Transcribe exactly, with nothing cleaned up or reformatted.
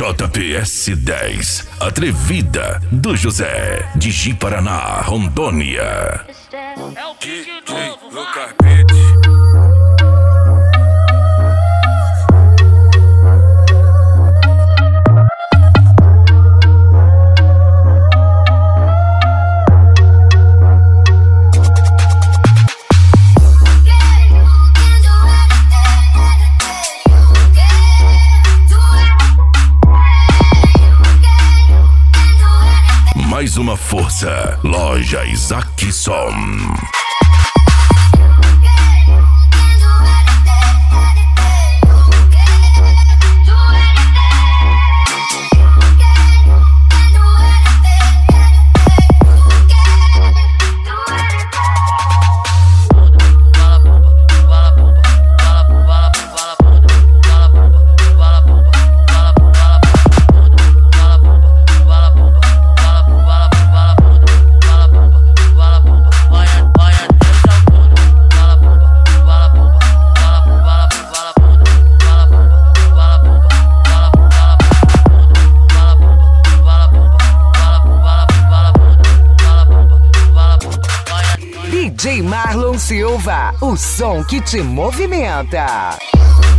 J P S dez, Atrevida do José, de Ji-Paraná, Rondônia. É o King novo, no carpete. Mais uma força, Loja Isaacson. D J Marlon Silva, o som que te movimenta.